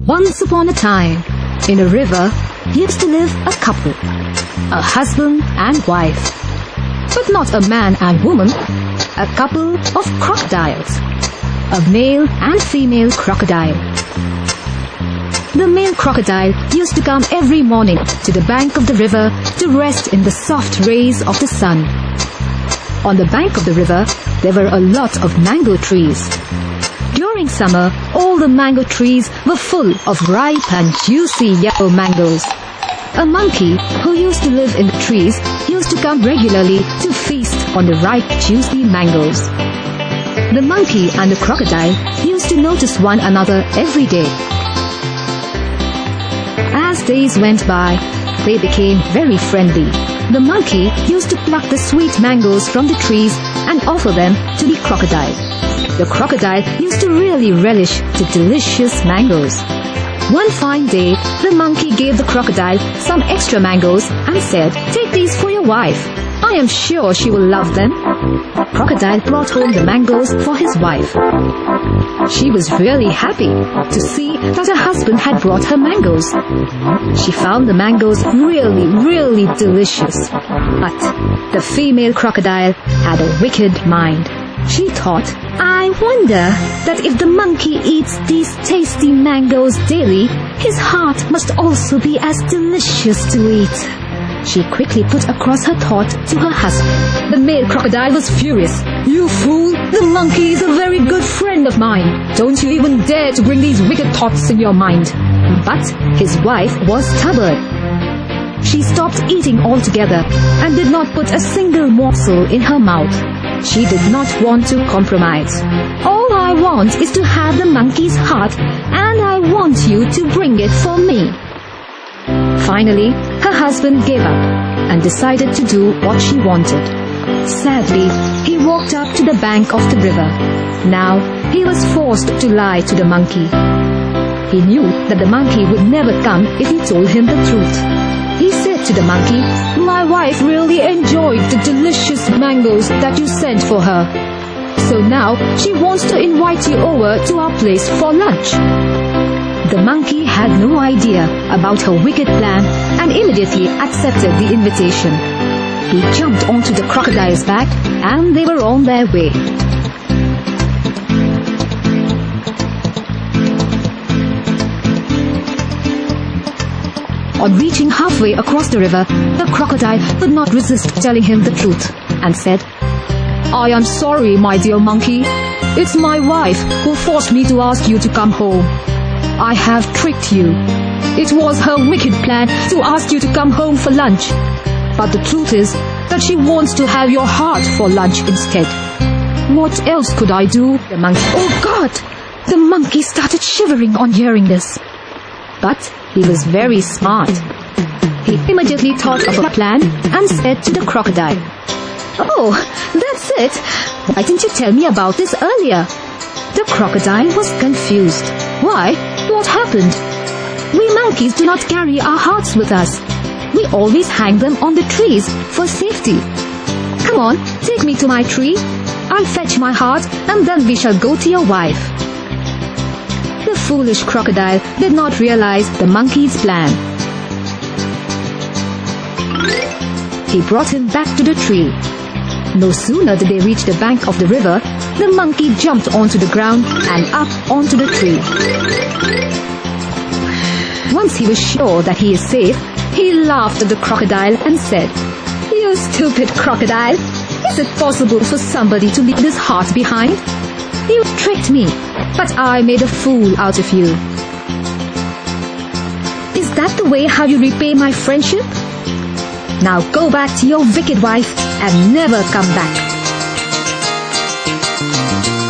Once upon a time, in a river, used to live a couple, a husband and wife. But not a man and woman, a couple of crocodiles, a male and female crocodile. The male crocodile used to come every morning to the bank of the river to rest in the soft rays of the sun. On the bank of the river, there were a lot of mango trees. During summer, all the mango trees were full of ripe and juicy yellow mangoes. A monkey who used to live in the trees used to come regularly to feast on the ripe, juicy mangoes. The monkey and the crocodile used to notice one another every day. As days went by, they became very friendly. The monkey used to pluck the sweet mangoes from the trees and offer them to the crocodile. The crocodile used to really relish the delicious mangoes. One fine day, the monkey gave the crocodile some extra mangoes and said, "Take these for your wife. I am sure she will love them." Crocodile brought home the mangoes for his wife. She was really happy to see that her husband had brought her mangoes. She found the mangoes really delicious. But the female crocodile had a wicked mind. She thought, "I wonder that if the monkey eats these tasty mangoes daily, his heart must also be as delicious to eat." She quickly put across her thought to her husband. The male crocodile was furious. "You fool! The monkey is a very good friend of mine. Don't you even dare to bring these wicked thoughts in your mind." But his wife was stubborn. She stopped eating altogether and did not put a single morsel in her mouth. She did not want to compromise. "All I want is to have the monkey's heart, and I want you to bring it for me." Finally, her husband gave up and decided to do what she wanted. Sadly, he walked up to the bank of the river. Now, he was forced to lie to the monkey. He knew that the monkey would never come if he told him the truth. He said to the monkey, "My wife really enjoyed the delicious mangoes that you sent for her. So now she wants to invite you over to our place for lunch." The monkey had no idea about her wicked plan and immediately accepted the invitation. He jumped onto the crocodile's back and they were on their way. On reaching halfway across the river, the crocodile could not resist telling him the truth and said, "I am sorry, my dear monkey. It's my wife who forced me to ask you to come home. I have tricked you. It was her wicked plan to ask you to come home for lunch. But the truth is that she wants to have your heart for lunch instead." "What else could I do?" the monkey. "Oh God!" The monkey started shivering on hearing this. But he was very smart. He immediately thought of a plan and said to the crocodile, "Oh, that's it. Why didn't you tell me about this earlier?" The crocodile was confused. "Why? What happened?" "We monkeys do not carry our hearts with us. We always hang them on the trees for safety. Come on, take me to my tree. I'll fetch my heart and then we shall go to your wife." The foolish crocodile did not realize the monkey's plan. He brought him back to the tree. No sooner did they reach the bank of the river, the monkey jumped onto the ground and up onto the tree. Once he was sure that he is safe, he laughed at the crocodile and said, "You stupid crocodile! Is it possible for somebody to leave his heart behind? You tricked me, but I made a fool out of you. Is that the way how you repay my friendship? Now go back to your wicked wife and never come back."